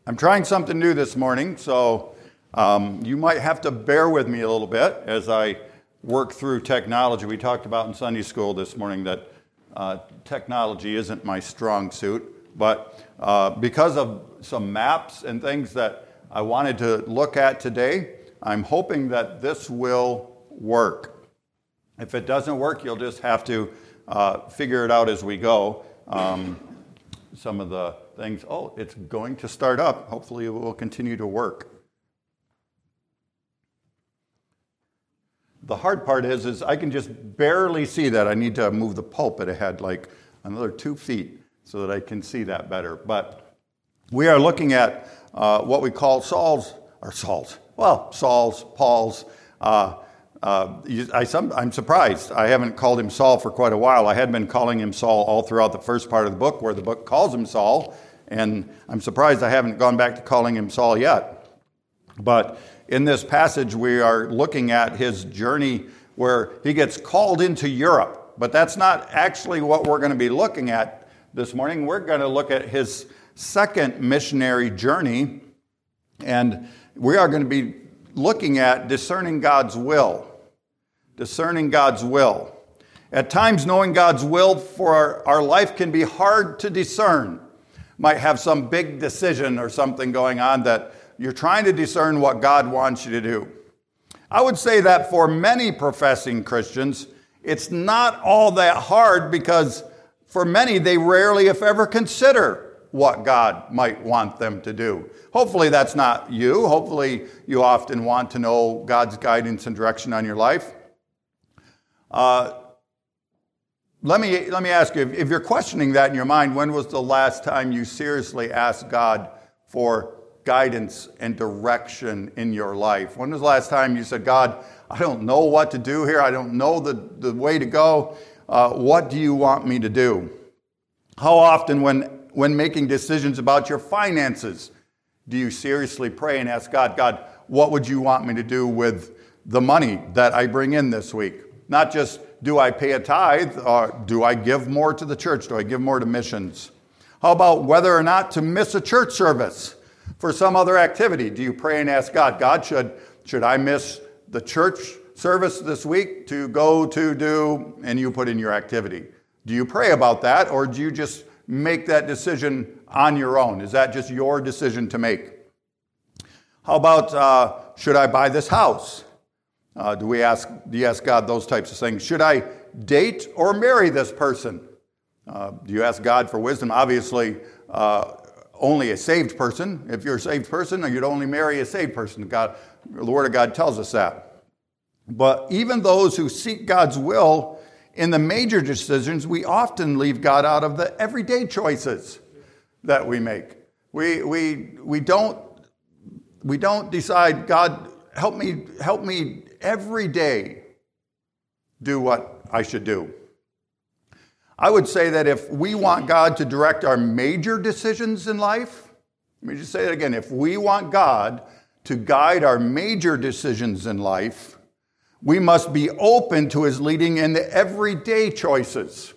I'm trying something new this morning, so you might have to bear with me a little bit as I work through technology. We talked about in Sunday school this morning that technology isn't my strong suit, but because of some maps and things that I wanted to look at today, I'm hoping that this will work. If it doesn't work, you'll just have to figure it out as we go. Some of the things, it's going to start up. Hopefully it will continue to work. The hard part is I can just barely see that. I need to move the pulpit ahead like another 2 feet so that I can see that better. But we are looking at what we call Paul's. I'm surprised. I haven't called him Saul for quite a while. I had been calling him Saul all throughout the first part of the book where the book calls him Saul, and I'm surprised I haven't gone back to calling him Saul yet. But in this passage, we are looking at his journey where he gets called into Europe. But that's not actually what we're going to be looking at this morning. We're going to look at his second missionary journey, and we are going to be looking at discerning God's will. Discerning God's will. At times, knowing God's will for our life can be hard to discern. Might have some big decision or something going on that you're trying to discern what God wants you to do. I would say that for many professing Christians, it's not all that hard because for many, they rarely, if ever, consider what God might want them to do. Hopefully that's not you. Hopefully you often want to know God's guidance and direction on your life. Let me ask you, if you're questioning that in your mind, when was the last time you seriously asked God for guidance and direction in your life? When was the last time you said, God, I don't know what to do here. I don't know the way to go. What do you want me to do? How often when making decisions about your finances, do you seriously pray and ask God, what would you want me to do with the money that I bring in this week? Not just, do I pay a tithe, or do I give more to the church? Do I give more to missions? How about whether or not to miss a church service for some other activity? Do you pray and ask God, should I miss the church service this week to go to do, and you put in your activity? Do you pray about that, or do you just make that decision on your own? Is that just your decision to make? How about, should I buy this house? Do you ask God those types of things? Should I date or marry this person? Do you ask God for wisdom? Obviously, only a saved person. If you're a saved person, you'd only marry a saved person. The Word of God tells us that. But even those who seek God's will in the major decisions, we often leave God out of the everyday choices that we make. We don't decide, God, help me every day do what I should do. I would say that if we want God to direct our major decisions in life, let me just say it again, if we want God to guide our major decisions in life, we must be open to his leading in the everyday choices.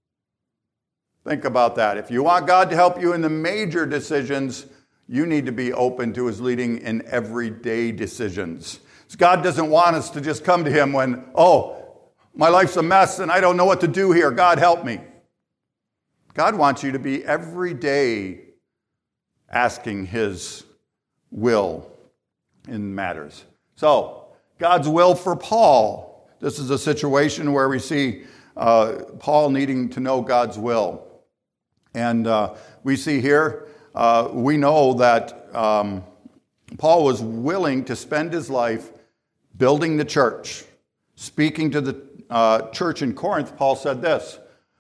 Think about that. If you want God to help you in the major decisions, you need to be open to his leading in everyday decisions. So God doesn't want us to just come to him when, my life's a mess and I don't know what to do here. God, help me. God wants you to be every day asking his will in matters. So, God's will for Paul. This is a situation where we see Paul needing to know God's will. And we see here, we know that Paul was willing to spend his life building the church. Speaking to the church in Corinth, Paul said this.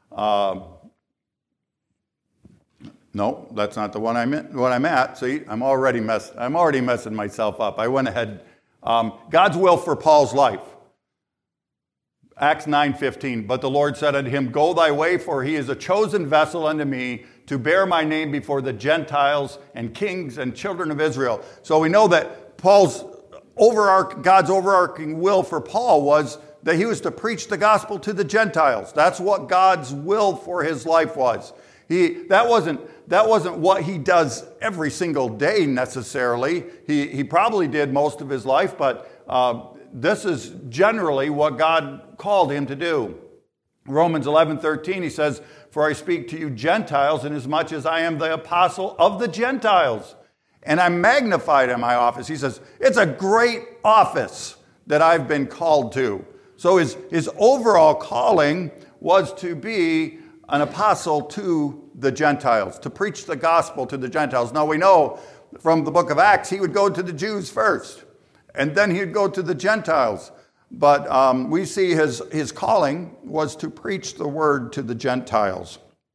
No, that's not the one I'm at. See, I'm already messing myself up. I went ahead. God's will for Paul's life. Acts 9:15. But the Lord said unto him, Go thy way, for he is a chosen vessel unto me to bear my name before the Gentiles and kings and children of Israel. So we know that God's overarching will for Paul was that he was to preach the gospel to the Gentiles. That's what God's will for his life was. That that wasn't what he does every single day necessarily. He probably did most of his life, but this is generally what God called him to do. Romans 11:13, he says, "For I speak to you Gentiles, inasmuch as I am the apostle of the Gentiles, and I'm magnified in my office." He says, it's a great office that I've been called to. So his overall calling was to be an apostle to the Gentiles, to preach the gospel to the Gentiles. Now we know from the book of Acts, he would go to the Jews first, and then he'd go to the Gentiles. But we see his calling was to preach the word to the Gentiles.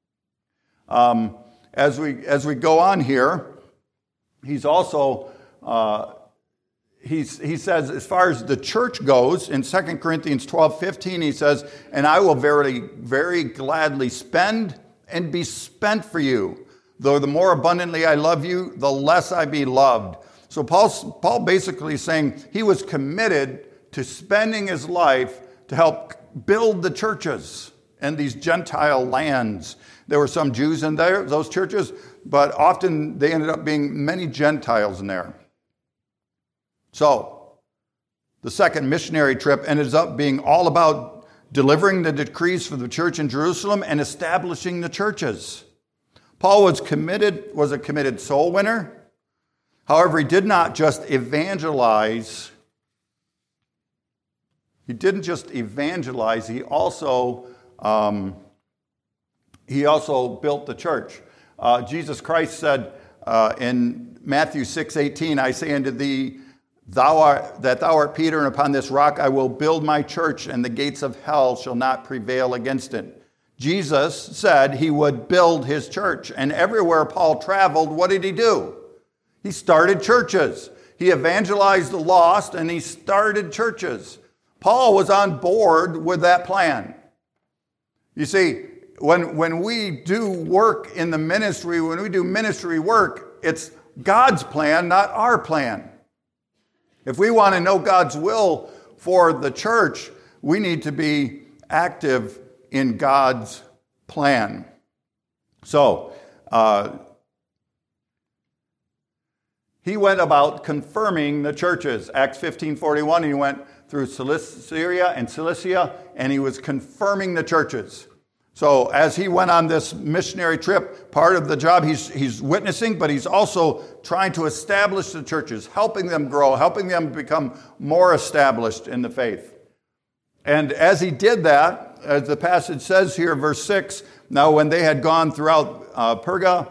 As we go on here, he's also, he says, as far as the church goes, in 2 Corinthians 12:15, he says, "And I will very, very gladly spend and be spent for you. Though the more abundantly I love you, the less I be loved." So Paul basically is saying he was committed to spending his life to help build the churches in these Gentile lands. There were some Jews in there, those churches, but often they ended up being many Gentiles in there. So the second missionary trip ended up being all about delivering the decrees for the church in Jerusalem and establishing the churches. Paul was a committed soul winner. However, he did not just evangelize. He didn't just evangelize, he also built the church. Jesus Christ said in Matthew 6:18, "I say unto thee, thou art Peter, and upon this rock I will build my church, and the gates of hell shall not prevail against it." Jesus said he would build his church, and everywhere Paul traveled, what did he do? He started churches. He evangelized the lost, and he started churches. Paul was on board with that plan. You see, when we do work in the ministry, when we do ministry work, it's God's plan, not our plan. If we want to know God's will for the church, we need to be active in God's plan. So, he went about confirming the churches. Acts 15:41, he went through Syria and Cilicia, and he was confirming the churches. So as he went on this missionary trip, part of the job, he's witnessing, but he's also trying to establish the churches, helping them grow, helping them become more established in the faith. And as he did that, as the passage says here, verse 6, "Now when they had gone throughout Perga,"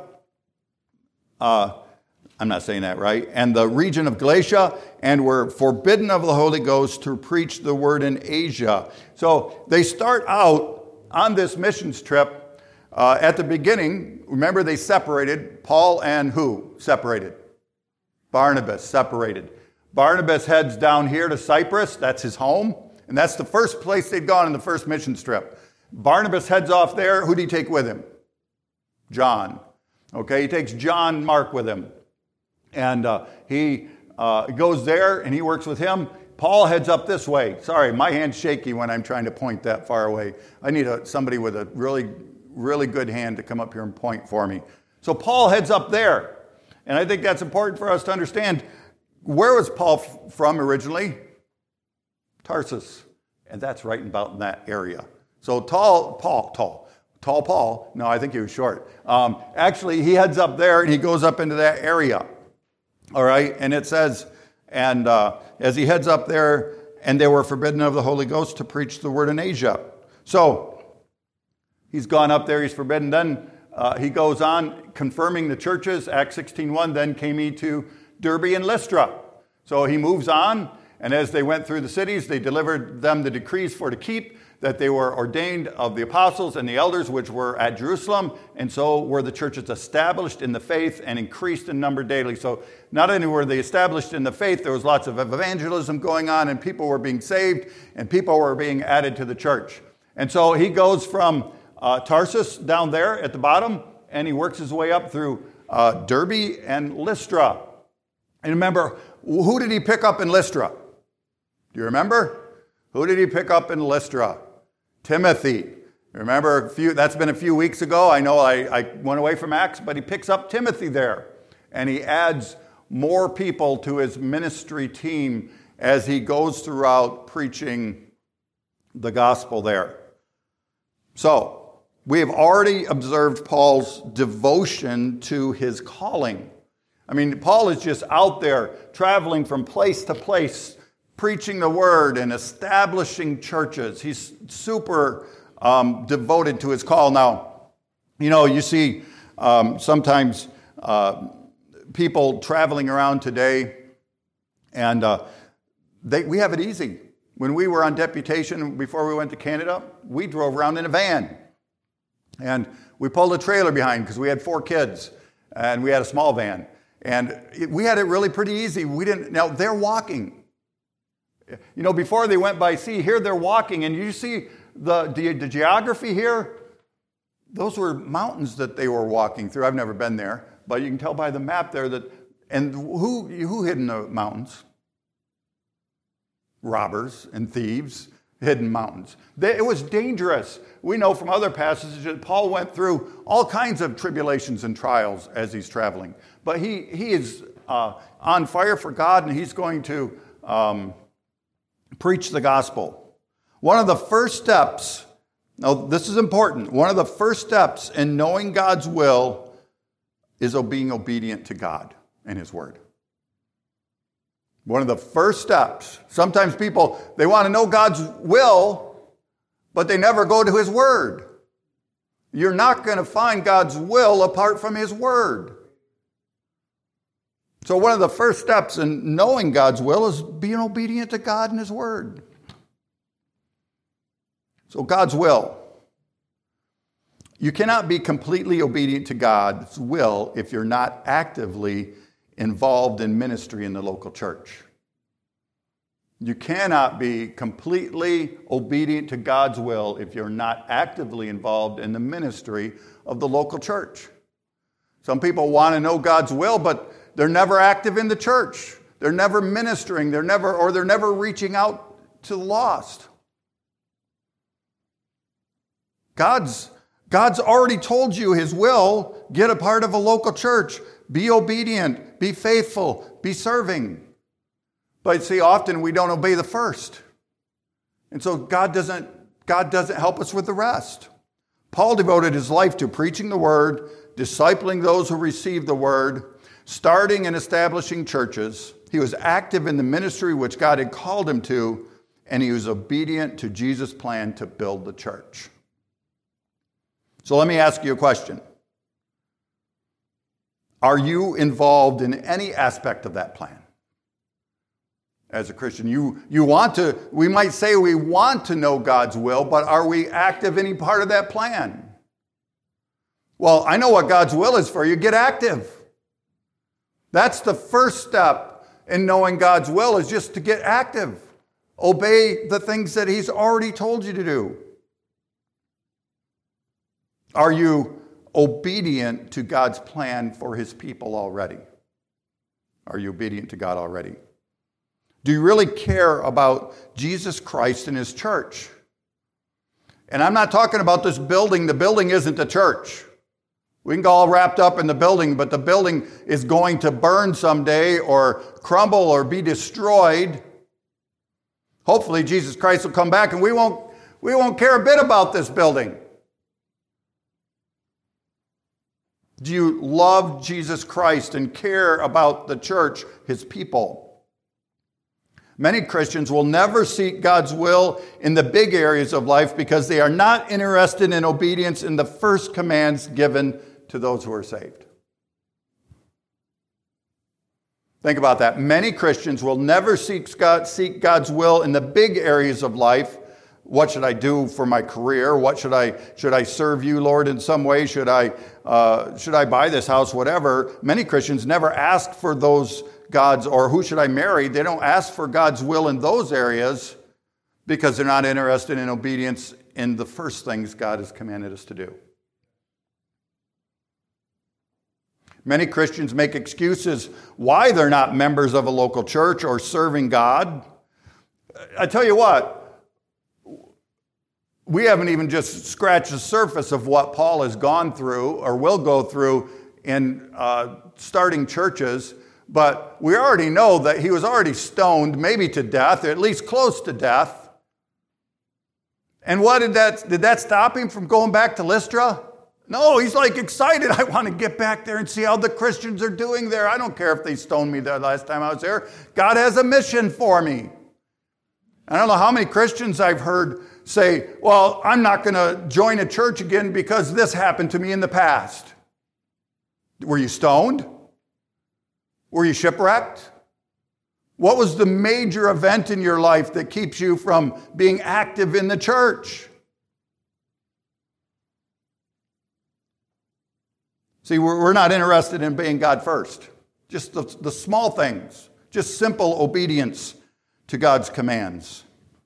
I'm not saying that right, "and the region of Galatia, and were forbidden of the Holy Ghost to preach the word in Asia." So they start out on this missions trip. At the beginning, remember they separated. Paul and who separated? Barnabas separated. Barnabas heads down here to Cyprus. That's his home. And that's the first place they'd gone in the first missions trip. Barnabas heads off there. Who did he take with him? John. Okay, he takes John Mark with him. And he goes there and he works with him. Paul heads up this way. Sorry, my hand's shaky when I'm trying to point that far away. I need somebody with a really, really good hand to come up here and point for me. So Paul heads up there. And I think that's important for us to understand. Where was Paul from originally? Tarsus. And that's right about in that area. So tall Paul. No, I think he was short. Actually, he heads up there and he goes up into that area. All right, and it says, and as he heads up there, and they were forbidden of the Holy Ghost to preach the word in Asia. So he's gone up there, he's forbidden. Then he goes on confirming the churches. Acts 16:1, "Then came he to Derbe and Lystra." So he moves on, and as they went through the cities, they delivered them the decrees for to keep, that they were ordained of the apostles and the elders which were at Jerusalem, and so were the churches established in the faith and increased in number daily. So not only were they established in the faith, there was lots of evangelism going on, and people were being saved, and people were being added to the church. And so he goes from Tarsus down there at the bottom, and he works his way up through Derbe and Lystra. And remember, who did he pick up in Lystra? Do you remember? Who did he pick up in Lystra? Timothy. Remember, that's been a few weeks ago. I know I went away from Acts, but he picks up Timothy there. And he adds more people to his ministry team as he goes throughout preaching the gospel there. So, we have already observed Paul's devotion to his calling. I mean, Paul is just out there traveling from place to place, preaching the word and establishing churches. He's super devoted to his call. Now, you see sometimes people traveling around today, and we have it easy. When we were on deputation before we went to Canada, we drove around in a van. And we pulled a trailer behind because we had 4 kids, and we had a small van. And we had it really pretty easy. Now, they're walking. Before they went by sea, here they're walking, and you see the geography here. Those were mountains that they were walking through. I've never been there, but you can tell by the map there that. And who hid in the mountains? Robbers and thieves hid in mountains. It was dangerous. We know from other passages that Paul went through all kinds of tribulations and trials as he's traveling. But he is on fire for God, and he's going to preach the gospel. One of the first steps, now this is important, one of the first steps in knowing God's will is being obedient to God and his word. One of the first steps. Sometimes people, they want to know God's will, but they never go to his word. You're not going to find God's will apart from his word. So one of the first steps in knowing God's will is being obedient to God and his word. So God's will. You cannot be completely obedient to God's will if you're not actively involved in ministry in the local church. You cannot be completely obedient to God's will if you're not actively involved in the ministry of the local church. Some people want to know God's will, but they're never active in the church. They're never ministering. They're never reaching out to the lost. God's already told you his will. Get a part of a local church. Be obedient. Be faithful. Be serving. But see, often we don't obey the first. And so God doesn't help us with the rest. Paul devoted his life to preaching the word, discipling those who received the word, starting and establishing churches. He was active in the ministry which God had called him to, and he was obedient to Jesus' plan to build the church. So let me ask you a question. Are you involved in any aspect of that plan? As a Christian, we might say we want to know God's will, but are we active in any part of that plan? Well, I know what God's will is for you. Get active. That's the first step in knowing God's will, is just to get active. Obey the things that he's already told you to do. Are you obedient to God's plan for his people already? Are you obedient to God already? Do you really care about Jesus Christ and his church? And I'm not talking about this building. The building isn't the church. We can get all wrapped up in the building, but the building is going to burn someday or crumble or be destroyed. Hopefully Jesus Christ will come back and we won't care a bit about this building. Do you love Jesus Christ and care about the church, his people? Many Christians will never seek God's will in the big areas of life because they are not interested in obedience in the first commands given to those who are saved. Think about that. Many Christians will never seek God's will in the big areas of life. What should I do for my career? Should I serve you, Lord, in some way? Should I buy this house? Whatever. Many Christians never ask for those God's, or who should I marry? They don't ask for God's will in those areas because they're not interested in obedience in the first things God has commanded us to do. Many Christians make excuses why they're not members of a local church or serving God. I tell you what, we haven't even just scratched the surface of what Paul has gone through or will go through in starting churches, but we already know that he was already stoned, maybe to death, or at least close to death. And what did that stop him from going back to Lystra? No, he's like excited. I want to get back there and see how the Christians are doing there. I don't care if they stoned me the last time I was there. God has a mission for me. I don't know how many Christians I've heard say, well, I'm not going to join a church again because this happened to me in the past. Were you stoned? Were you shipwrecked? What was the major event in your life that keeps you from being active in the church? See, we're not interested in being God first. Just the small things. Just simple obedience to God's commands.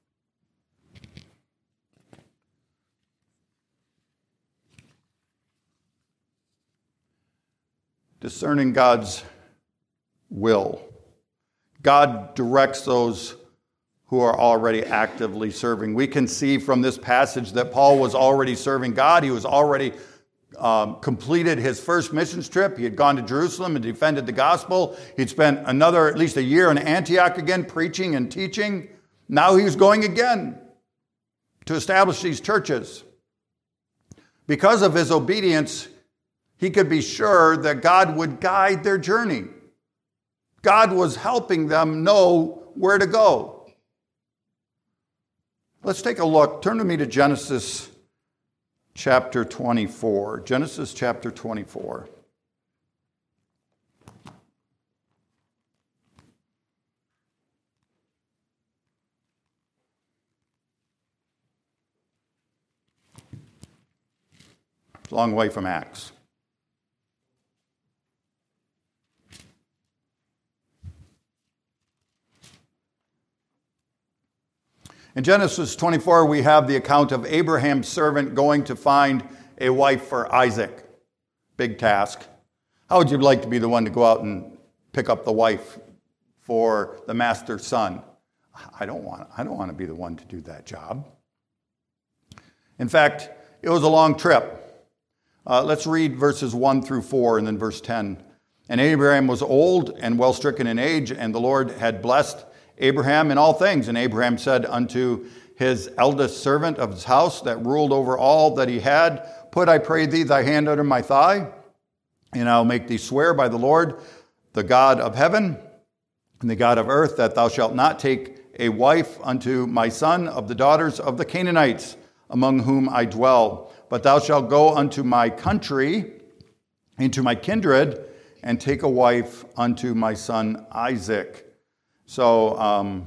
Discerning God's will. God directs those who are already actively serving. We can see from this passage that Paul was already serving God. He was already completed his first missions trip. He had gone to Jerusalem and defended the gospel. He'd spent at least a year in Antioch again, preaching and teaching. Now he was going again to establish these churches. Because of his obedience, he could be sure that God would guide their journey. God was helping them know where to go. Let's take a look. Turn with me to Genesis chapter 24. Genesis chapter 24. It's a long way from Acts. In Genesis 24, we have the account of Abraham's servant going to find a wife for Isaac. Big task. How would you like to be the one to go out and pick up the wife for the master's son? I don't want to be the one to do that job. In fact, it was a long trip. Let's read verses 1 through 4 and then verse 10. And Abraham was old and well stricken in age, and the Lord had blessed Abraham in all things. And Abraham said unto his eldest servant of his house that ruled over all that he had, Put, I pray thee, thy hand under my thigh, and I'll make thee swear by the Lord, the God of heaven and the God of earth, that thou shalt not take a wife unto my son of the daughters of the Canaanites, among whom I dwell. But thou shalt go unto my country, into my kindred, and take a wife unto my son Isaac. So,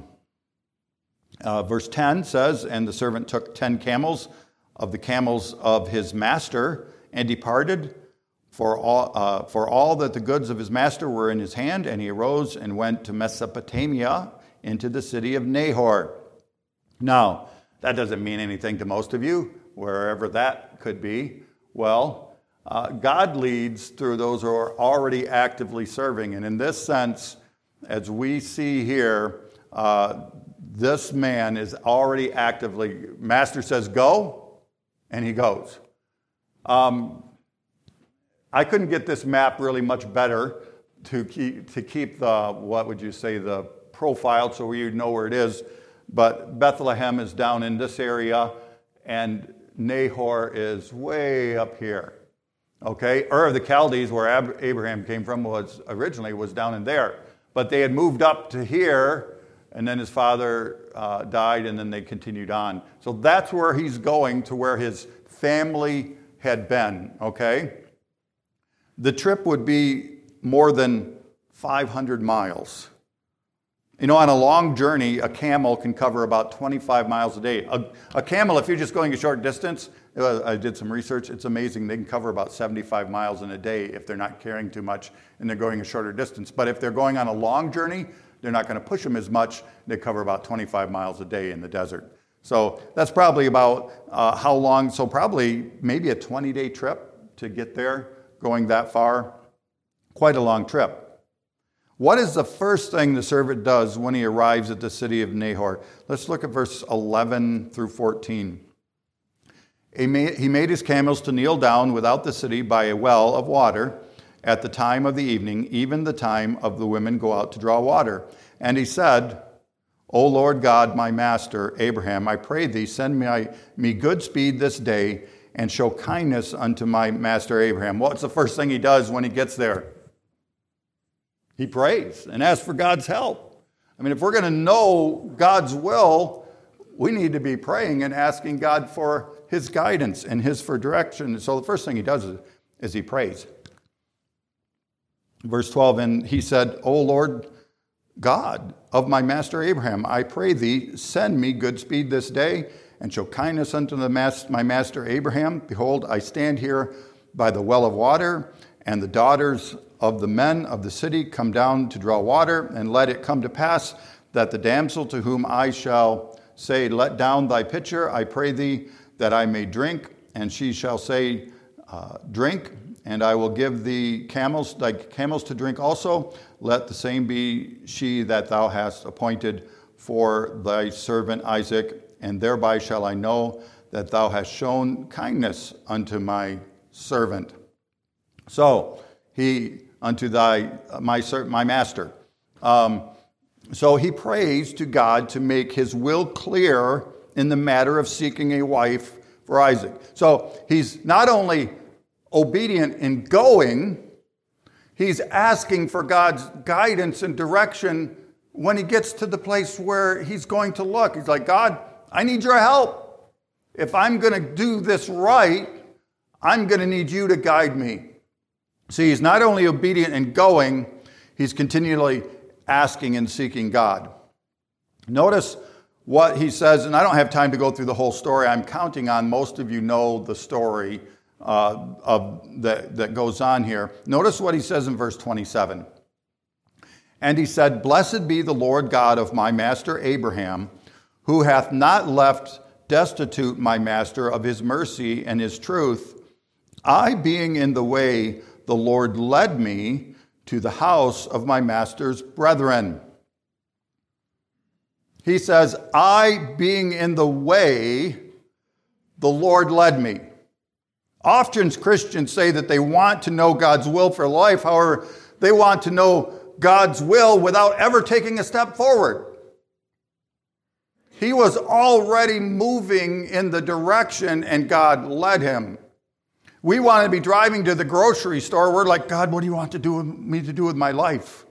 verse 10 says, And the servant took 10 camels of the camels of his master, and departed, for all that the goods of his master were in his hand, and he arose and went to Mesopotamia, into the city of Nahor. Now, that doesn't mean anything to most of you, wherever that could be. Well, God leads through those who are already actively serving, and in this sense, as we see here, this man is already actively, Master says go, and he goes. I couldn't get this map really much better to keep the, what would you say, the profile so you know where it is. But Bethlehem is down in this area, and Nahor is way up here. Okay, Ur of the Chaldees, where Abraham came from, was down in there. But they had moved up to here, and then his father died, and then they continued on. So that's where he's going, to where his family had been, okay? The trip would be more than 500 miles. You know, on a long journey, a camel can cover about 25 miles a day. A camel, if you're just going a short distance, I did some research, it's amazing. They can cover about 75 miles in a day if they're not carrying too much and they're going a shorter distance. But if they're going on a long journey, they're not going to push them as much. They cover about 25 miles a day in the desert. So that's probably about how long, so probably maybe a 20-day trip to get there, going that far. Quite a long trip. What is the first thing the servant does when he arrives at the city of Nahor? Let's look at verse 11 through 14. He made his camels to kneel down without the city by a well of water at the time of the evening, even the time of the women go out to draw water. And he said, O Lord God, my master, Abraham, I pray thee, send me good speed this day, and show kindness unto my master Abraham. What's the first thing he does when he gets there? He prays and asks for God's help. I mean, if we're going to know God's will, we need to be praying and asking God for his guidance and his for direction. So the first thing he does is he prays. Verse 12, and he said, O Lord God of my master Abraham, I pray thee, send me good speed this day, and show kindness unto my master Abraham. Behold, I stand here by the well of water, and the daughters of the men of the city come down to draw water, and let it come to pass that the damsel to whom I shall say, let down thy pitcher, I pray thee, that I may drink, and she shall say, drink, and I will give thee thy camels to drink also. Let the same be she that thou hast appointed for thy servant Isaac, and thereby shall I know that thou hast shown kindness unto my servant. So he unto my master. So he prays to God to make his will clear in the matter of seeking a wife for Isaac. So he's not only obedient in going, he's asking for God's guidance and direction when he gets to the place where he's going to look. He's like, God, I need your help. If I'm going to do this right, I'm going to need you to guide me. See, he's not only obedient in going, he's continually asking and seeking God. Notice what he says, and I don't have time to go through the whole story. I'm counting on most of you know the story that goes on here. Notice what he says in verse 27. And he said, Blessed be the Lord God of my master Abraham, who hath not left destitute my master of his mercy and his truth. I being in the way, the Lord led me to the house of my master's brethren. He says, I being in the way, the Lord led me. Often Christians say that they want to know God's will for life. However, they want to know God's will without ever taking a step forward. He was already moving in the direction, and God led him. We want to be driving to the grocery store. We're like, God, what do you want me to do with my life?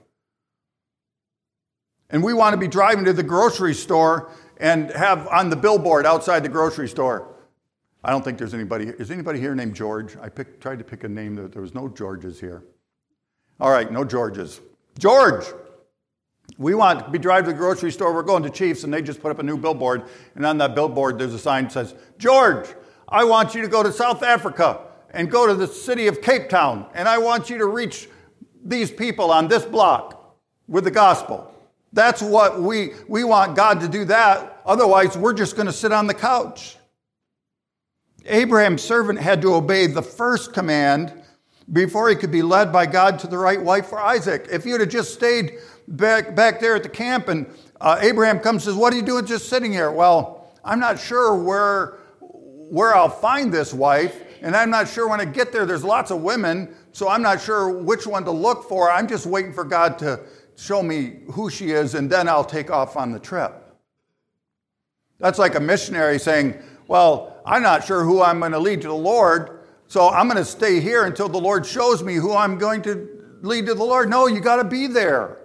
And we want to be driving to the grocery store and have on the billboard outside the grocery store. I don't think there's anybody. Is anybody here named George? I tried to pick a name. There was no Georges here. All right, no Georges. George! We want to be driving to the grocery store. We're going to Chiefs, and they just put up a new billboard. And on that billboard, there's a sign that says, George, I want you to go to South Africa and go to the city of Cape Town. And I want you to reach these people on this block with the gospel. That's what we want God to do that. Otherwise, we're just going to sit on the couch. Abraham's servant had to obey the first command before he could be led by God to the right wife for Isaac. If you'd have just stayed back there at the camp and Abraham comes and says, what are you doing just sitting here? Well, I'm not sure where I'll find this wife, and I'm not sure when I get there. There's lots of women, so I'm not sure which one to look for. I'm just waiting for God to show me who she is, and then I'll take off on the trip. That's like a missionary saying, well, I'm not sure who I'm going to lead to the Lord, so I'm going to stay here until the Lord shows me who I'm going to lead to the Lord. No, you got to be there.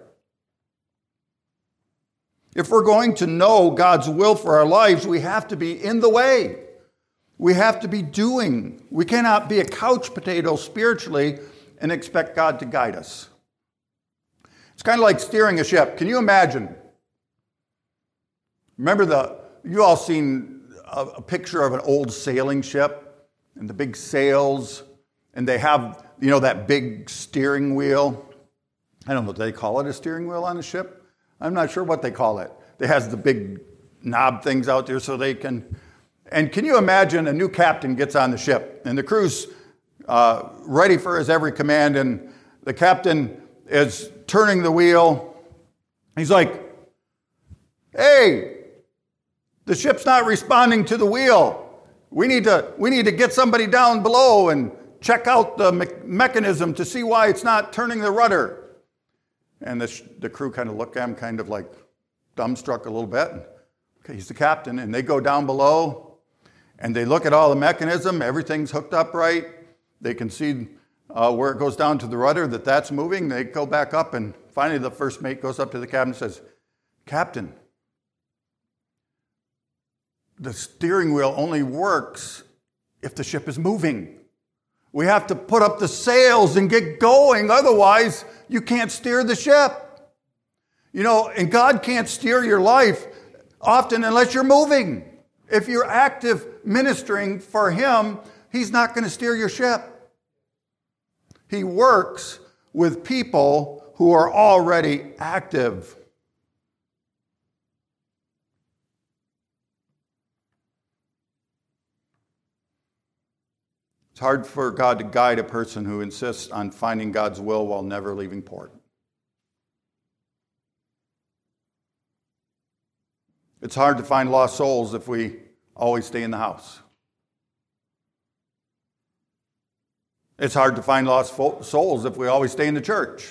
If we're going to know God's will for our lives, we have to be in the way. We have to be doing. We cannot be a couch potato spiritually and expect God to guide us. It's kind of like steering a ship. Can you imagine? Remember you all seen a picture of an old sailing ship and the big sails, and they have, that big steering wheel. I don't know, do they call it a steering wheel on a ship? I'm not sure what they call it. It has the big knob things out there so they can. And can you imagine a new captain gets on the ship and the crew's ready for his every command, and the captain is turning the wheel. He's like, hey, the ship's not responding to the wheel. We need to get somebody down below and check out the mechanism to see why it's not turning the rudder. And the crew kind of look at him kind of like dumbstruck a little bit. Okay, he's the captain. And they go down below and they look at all the mechanism. Everything's hooked up right. They can see where it goes down to the rudder, that's moving. They go back up, and finally the first mate goes up to the captain and says, "Captain, the steering wheel only works if the ship is moving. We have to put up the sails and get going. Otherwise, you can't steer the ship." And God can't steer your life often unless you're moving. If you're active ministering for Him, He's not going to steer your ship. He works with people who are already active. It's hard for God to guide a person who insists on finding God's will while never leaving port. It's hard to find lost souls if we always stay in the house. It's hard to find lost souls if we always stay in the church.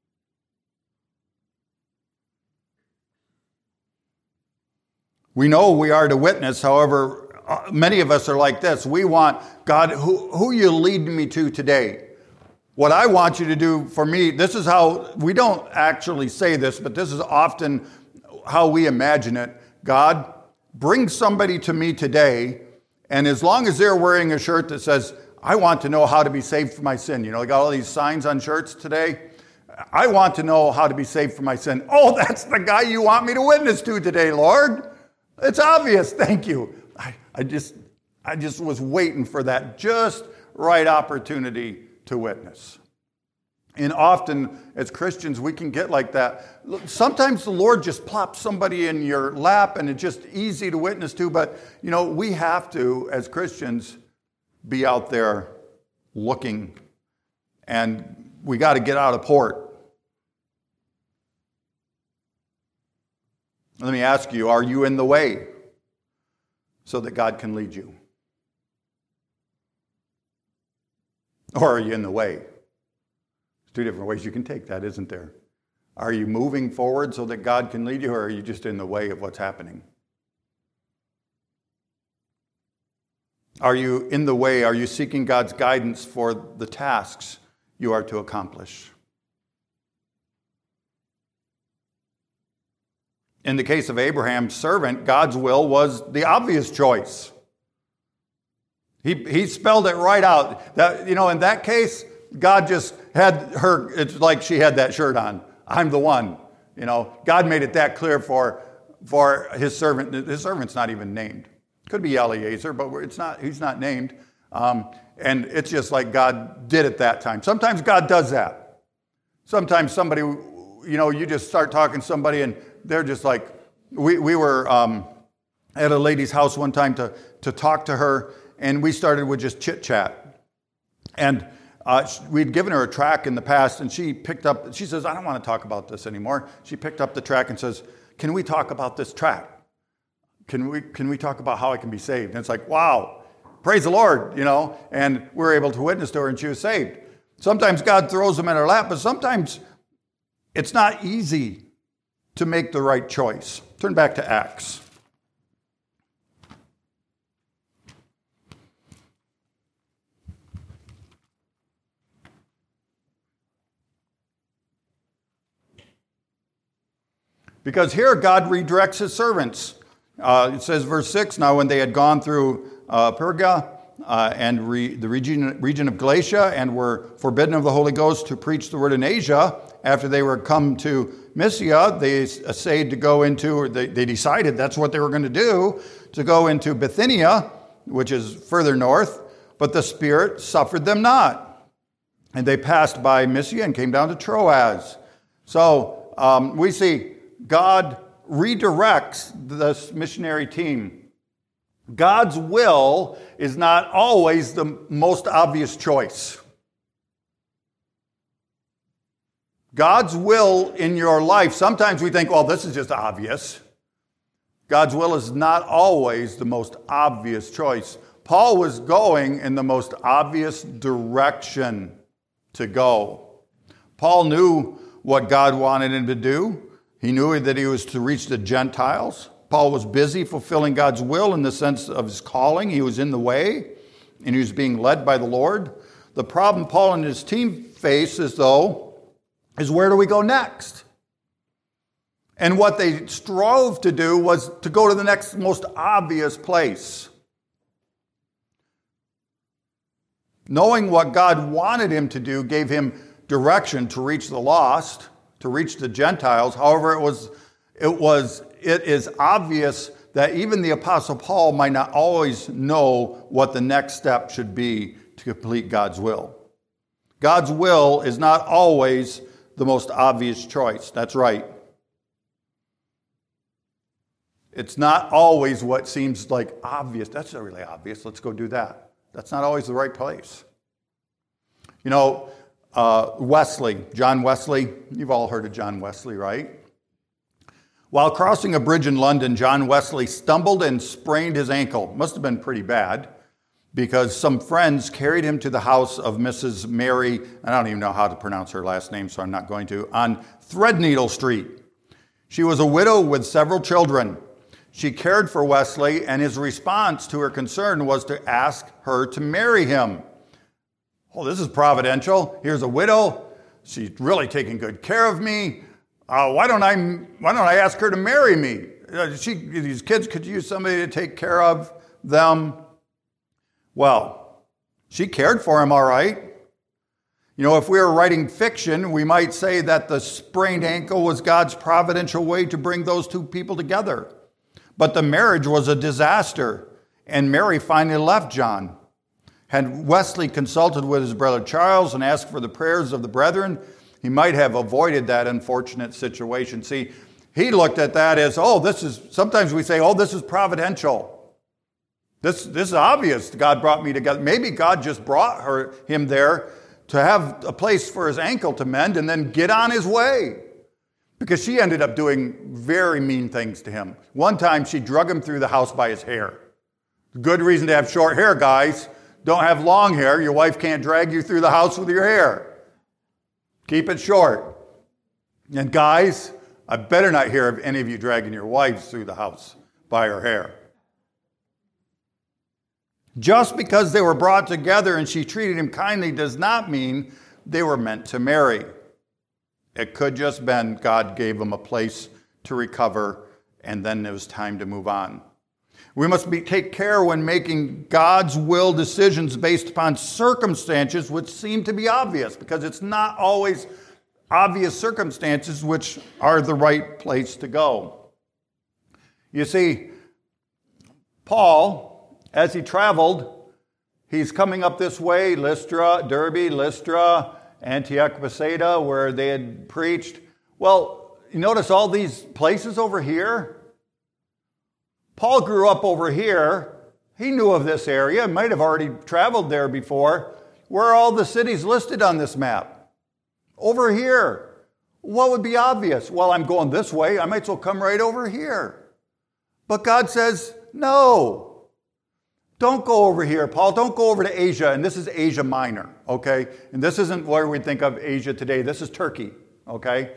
We know we are to witness. However, many of us are like this. We want, God, who you lead me to today? What I want you to do for me, this is how, we don't actually say this, but this is often how we imagine it. God, bring somebody to me today, and as long as they're wearing a shirt that says, "I want to know how to be saved from my sin." They got all these signs on shirts today. "I want to know how to be saved from my sin." Oh, that's the guy you want me to witness to today, Lord. It's obvious. Thank you. I just was waiting for that just right opportunity to witness. And often as Christians, we can get like that. Sometimes the Lord just plops somebody in your lap and it's just easy to witness to. But, we have to, as Christians, be out there looking. And we got to get out of port. Let me ask you, are you in the way so that God can lead you? Or are you in the way? There's two different ways you can take that, isn't there? Are you moving forward so that God can lead you, or are you just in the way of what's happening? Are you in the way? Are you seeking God's guidance for the tasks you are to accomplish? In the case of Abraham's servant, God's will was the obvious choice. He spelled it right out. That, in that case, God just had her, it's like she had that shirt on. I'm the one. God made it that clear for his servant. His servant's not even named. Could be Eliezer, but he's not named. And it's just like God did at that time. Sometimes God does that. Sometimes somebody, you just start talking to somebody and they're just like, we were at a lady's house one time to talk to her, and we started with just chit-chat. And we'd given her a track in the past, and she says, "I don't want to talk about this anymore." She picked up the track and says, "Can we talk about this track? Can we talk about how I can be saved?" And it's like, wow, praise the Lord, and we're able to witness to her, and she was saved. Sometimes God throws them in our lap, but sometimes it's not easy to make the right choice. Turn back to Acts. Because here God redirects his servants. It says, verse 6, "Now when they had gone through Perga and the region of Galatia and were forbidden of the Holy Ghost to preach the word in Asia, after they were come to Mysia, they essayed to go into, or they decided that's what they were going to do, to go into Bithynia, which is further north, but the Spirit suffered them not. And they passed by Mysia and came down to Troas." So we see God redirects this missionary team. God's will is not always the most obvious choice. God's will in your life, sometimes we think, well, this is just obvious. God's will is not always the most obvious choice. Paul was going in the most obvious direction to go. Paul knew what God wanted him to do. He knew that he was to reach the Gentiles. Paul was busy fulfilling God's will in the sense of his calling. He was in the way, and he was being led by the Lord. The problem Paul and his team face is where do we go next? And what they strove to do was to go to the next most obvious place. Knowing what God wanted him to do gave him direction to reach the lost, to reach the Gentiles. However, it is obvious that even the Apostle Paul might not always know what the next step should be to complete God's will. God's will is not always the most obvious choice. That's right. It's not always what seems like obvious. That's not really obvious. Let's go do that. That's not always the right place. You know, John Wesley, you've all heard of John Wesley, right? While crossing a bridge in London, John Wesley stumbled and sprained his ankle. Must have been pretty bad, because some friends carried him to the house of Mrs. Mary, I don't even know how to pronounce her last name, so I'm not going to, on Threadneedle Street. She was a widow with several children. She cared for Wesley, and his response to her concern was to ask her to marry him. Oh, this is providential. Here's a widow. She's really taking good care of me. Why don't I ask her to marry me? These kids could use somebody to take care of them. Well, she cared for him all right. You know, if we were writing fiction, we might say that the sprained ankle was God's providential way to bring those two people together. But the marriage was a disaster, and Mary finally left John. Had Wesley consulted with his brother Charles and asked for the prayers of the brethren, he might have avoided that unfortunate situation. See, he looked at that as, sometimes we say, this is providential. This is obvious. God brought me together. Maybe God just brought him there to have a place for his ankle to mend and then get on his way. Because she ended up doing very mean things to him. One time she drug him through the house by his hair. Good reason to have short hair, guys. Don't have long hair. Your wife can't drag you through the house with your hair. Keep it short. And guys, I better not hear of any of you dragging your wives through the house by her hair. Just because they were brought together and she treated him kindly does not mean they were meant to marry. It could just been God gave them a place to recover, and then it was time to move on. We must take care when making God's will decisions based upon circumstances which seem to be obvious, because it's not always obvious circumstances which are the right place to go. You see, Paul, as he traveled, he's coming up this way, Derbe, Antioch, Pisidia, where they had preached. Well, you notice all these places over here? Paul grew up over here. He knew of this area, might have already traveled there before. Where are all the cities listed on this map? Over here. What would be obvious? Well, I'm going this way. I might as well come right over here. But God says, no. Don't go over here, Paul. Don't go over to Asia. And this is Asia Minor, okay? And this isn't where we think of Asia today. This is Turkey, okay?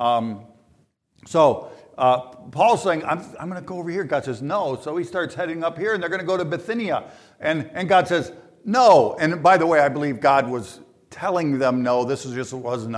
Paul's saying, I'm going to go over here. God says, no. So he starts heading up here, and they're going to go to Bithynia. And God says, no. And by the way, I believe God was telling them no. This wasn't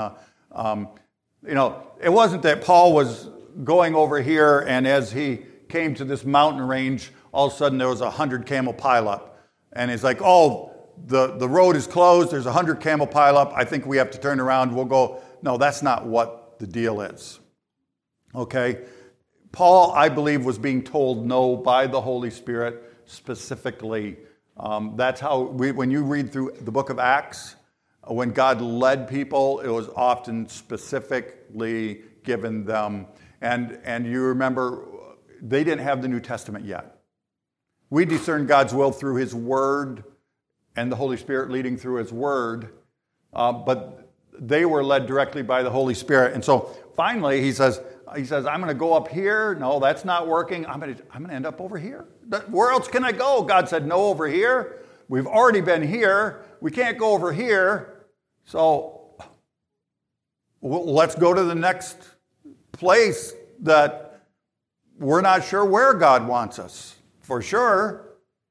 it wasn't that Paul was going over here, and as he came to this mountain range, all of a sudden there was 100 camel pileup. And he's like, the road is closed. There's 100 camel pileup. I think we have to turn around. We'll go. No, that's not what the deal is. Okay? Paul, I believe, was being told no by the Holy Spirit specifically. That's how, when you read through the book of Acts, when God led people, it was often specifically given them. And you remember, they didn't have the New Testament yet. We discern God's will through His Word and the Holy Spirit leading through His Word, but they were led directly by the Holy Spirit. And so finally, he says, he says, I'm going to go up here. No, that's not working. I'm going to end up over here. Where else can I go? God said, no, over here. We've already been here. We can't go over here. So let's go to the next place that we're not sure where God wants us, for sure.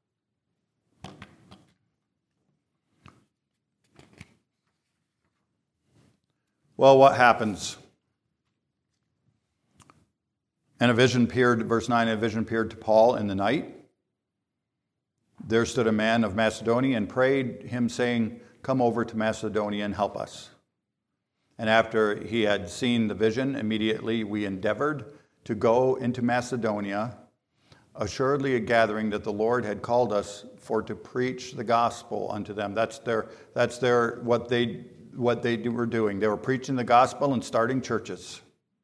Well, what happens? And a vision appeared, verse 9, a vision appeared to Paul in the night. There stood a man of Macedonia and prayed him, saying, come over to Macedonia and help us. And after he had seen the vision, immediately we endeavored to go into Macedonia, assuredly a gathering that the Lord had called us for to preach the gospel unto them. That's what they were doing. They were preaching the gospel and starting churches.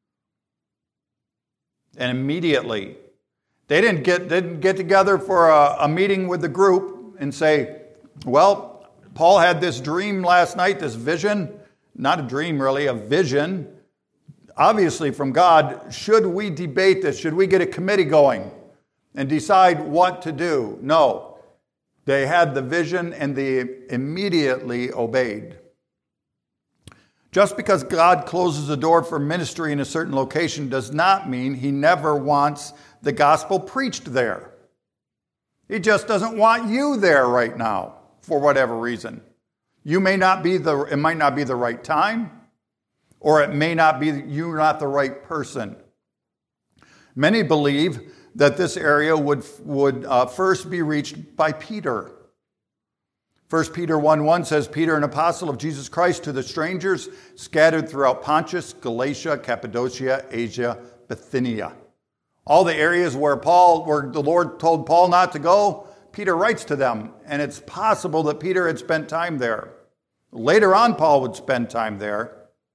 And immediately, they didn't get together for a meeting with the group and say, well, Paul had this dream last night, this vision. Not a dream, really, a vision. Obviously from God. Should we debate this? Should we get a committee going and decide what to do? No. They had the vision and they immediately obeyed. Just because God closes the door for ministry in a certain location does not mean he never wants the gospel preached there. He just doesn't want you there right now for whatever reason. It might not be the right time, or it may not be you're not the right person. Many believe that this area would first be reached by Peter. 1 Peter 1:1 says, Peter, an apostle of Jesus Christ, to the strangers scattered throughout Pontus, Galatia, Cappadocia, Asia, Bithynia. All the areas where the Lord told Paul not to go, Peter writes to them, and it's possible that Peter had spent time there. Later on, Paul would spend time there.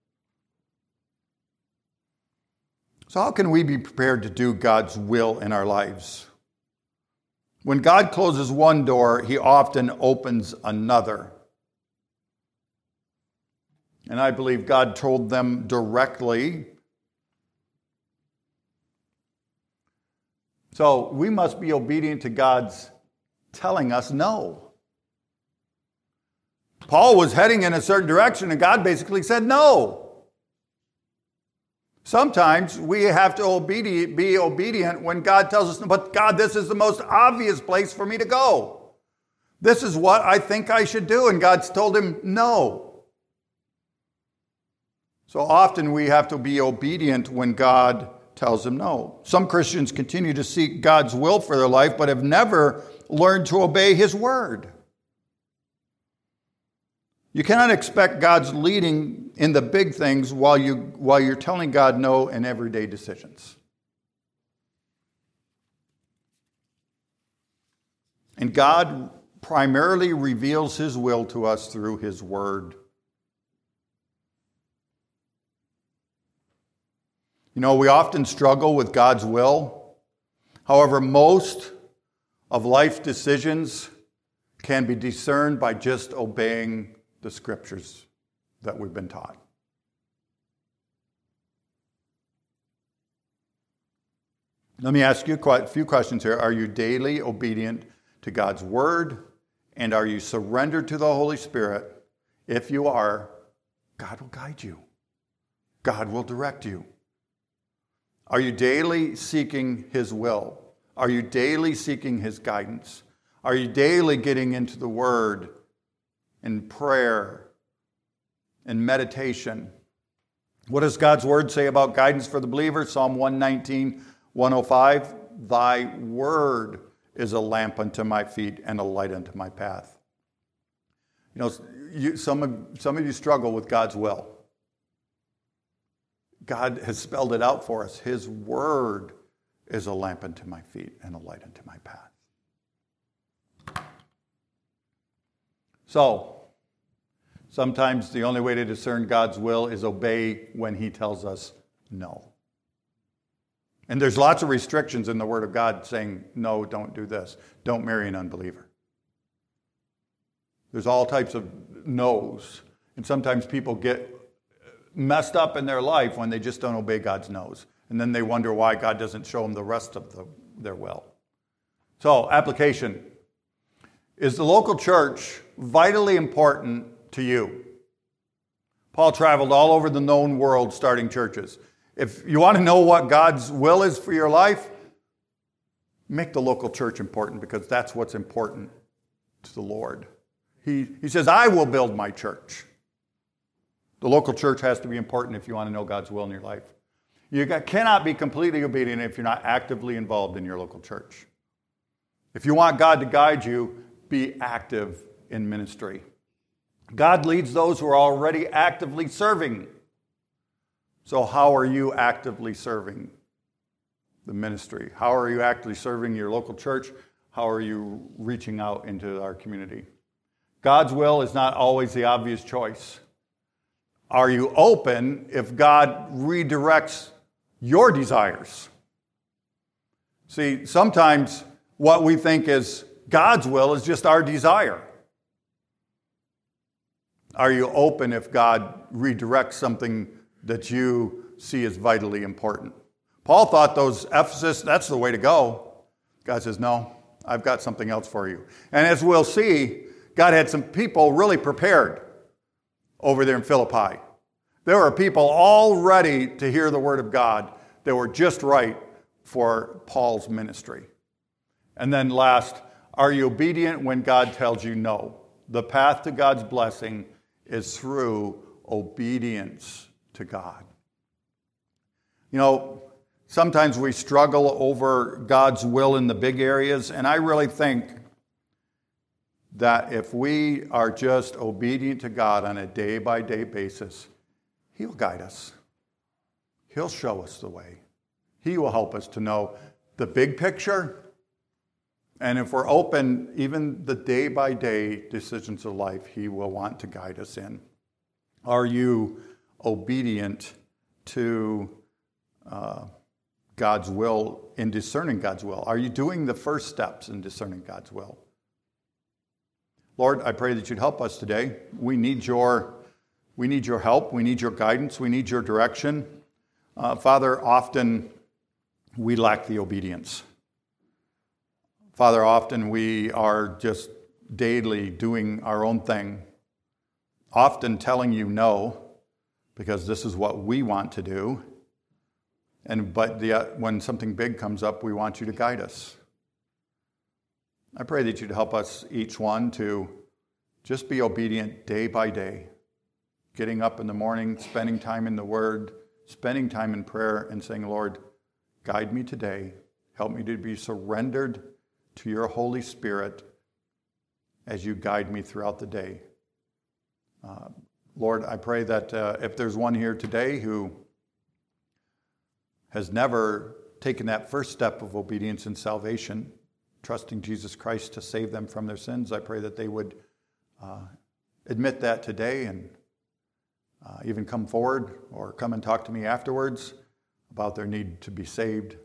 So how can we be prepared to do God's will in our lives? When God closes one door, he often opens another. And I believe God told them directly. So we must be obedient to God's telling us no. Paul was heading in a certain direction and God basically said no. Sometimes we have to be obedient when God tells us, but God, this is the most obvious place for me to go. This is what I think I should do. And God's told him no. So often we have to be obedient when God tells him no. Some Christians continue to seek God's will for their life, but have never learned to obey his word. You cannot expect God's leading in the big things while you're telling God no in everyday decisions. And God primarily reveals his will to us through his word. You know, we often struggle with God's will. However, most of life's decisions can be discerned by just obeying the scriptures that we've been taught. Let me ask you a few questions here. Are you daily obedient to God's word? And are you surrendered to the Holy Spirit? If you are, God will guide you. God will direct you. Are you daily seeking his will? Are you daily seeking his guidance? Are you daily getting into the word and prayer and meditation? What does God's word say about guidance for the believer? Psalm 119:105, thy word is a lamp unto my feet and a light unto my path. You know, some of you struggle with God's will. God has spelled it out for us. His word is a lamp unto my feet and a light unto my path. So, sometimes the only way to discern God's will is obey when he tells us no. And there's lots of restrictions in the Word of God saying, no, don't do this. Don't marry an unbeliever. There's all types of no's. And sometimes people get messed up in their life when they just don't obey God's no's. And then they wonder why God doesn't show them the rest of their will. So, application. Is the local church vitally important to you? Paul traveled all over the known world starting churches. If you want to know what God's will is for your life, make the local church important, because that's what's important to the Lord. He says, I will build my church. The local church has to be important if you want to know God's will in your life. You cannot be completely obedient if you're not actively involved in your local church. If you want God to guide you, be active in ministry. God leads those who are already actively serving. So how are you actively serving the ministry? How are you actively serving your local church? How are you reaching out into our community? God's will is not always the obvious choice. Are you open if God redirects your desires? See, sometimes what we think is God's will is just our desire. Are you open if God redirects something that you see as vitally important? Paul thought those Ephesus, that's the way to go. God says, no, I've got something else for you. And as we'll see, God had some people really prepared over there in Philippi. There were people all ready to hear the word of God that were just right for Paul's ministry. And then last, are you obedient when God tells you no? The path to God's blessing is through obedience to God. You know, sometimes we struggle over God's will in the big areas, and I really think that if we are just obedient to God on a day-by-day basis, He'll guide us. He'll show us the way. He will help us to know the big picture. And if we're open, even the day-by-day decisions of life, He will want to guide us in. Are you obedient to God's will in discerning God's will? Are you doing the first steps in discerning God's will? Lord, I pray that you'd help us today. We need your help. We need your guidance. We need your direction. Father, often we lack the obedience. Father, often we are just daily doing our own thing, often telling you no, because this is what we want to do. But when something big comes up, we want you to guide us. I pray that you'd help us, each one, to just be obedient day by day, getting up in the morning, spending time in the Word, spending time in prayer, and saying, Lord, guide me today. Help me to be surrendered to your Holy Spirit as you guide me throughout the day. Lord, I pray that if there's one here today who has never taken that first step of obedience in salvation, trusting Jesus Christ to save them from their sins, I pray that they would admit that today and even come forward or come and talk to me afterwards about their need to be saved.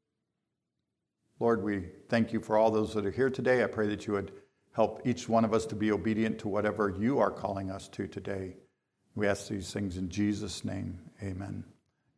Lord, we thank you for all those that are here today. I pray that you would help each one of us to be obedient to whatever you are calling us to today. We ask these things in Jesus' name. Amen.